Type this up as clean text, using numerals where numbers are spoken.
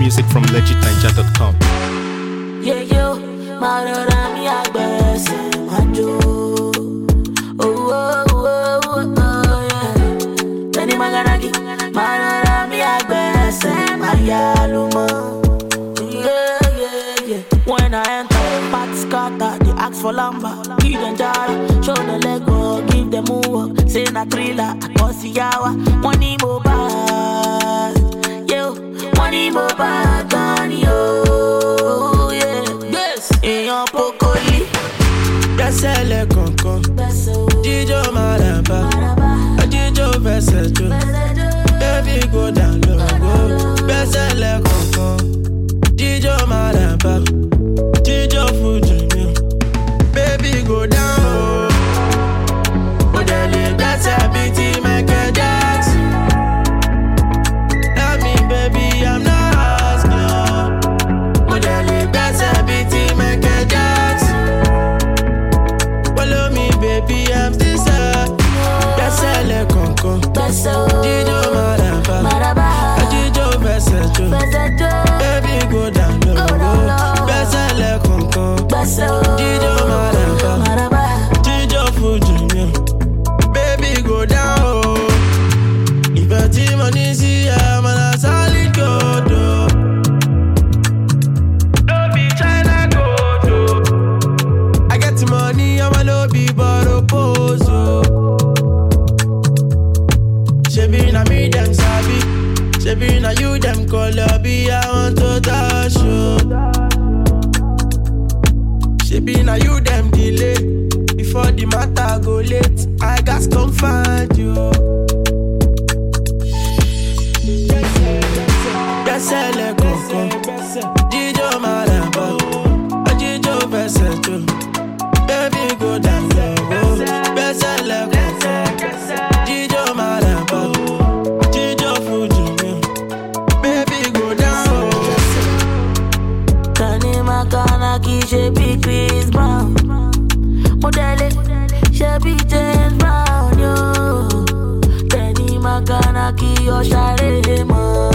music from legitninja.com. Yeah, yo, Marorami Agbese, Manjo. Oh, oh, oh, oh, oh, yeah. Benny Maganaki, Marorami Agbese, Mayaluma. Yeah, yeah, yeah. When I enter, Pat scatter, they ask for lamba. Give them jara, show the leg walk, give them move. Say na thriller, I call Siyawa. Money mobile, yo, money mobile, Tony, yo, yeah. Yes, in your pokoli. Gasele konko, Dijo maraba, Dijo vesejo. Baby go down low, Gasele konko, Dijo maraba, Dijo fuji. Baby go down low, Odele gasa biti Michael Jackson. Love me baby, I'm not asking. Odele gasa biti Michael Jackson. Follow me baby, I'm still sad. Gasele konko, Dijo maraba, Dijo vesejo. Baby go down low, Gasele konko, Dijo maraba, Dijo fuji. Baby go down low. If a team on easy, I'm on a solid go do. Don't be China go do. I get the money, I'm a lobby but oppose. Shebi na me them sabi, shebi na you them call lobby. I want to dash you. Shebi na you them delay. Before the matter go late, I got come find you. Gasele konko, Dijo maraba, Dijo vesejo. Baby go down low, Gasele konko, Dijo maraba, Dijo fuji. Baby go down low. Kani makana ki shebi Chris Brown. Modele shebi James Brown yo. Kani makana ki Oshare man.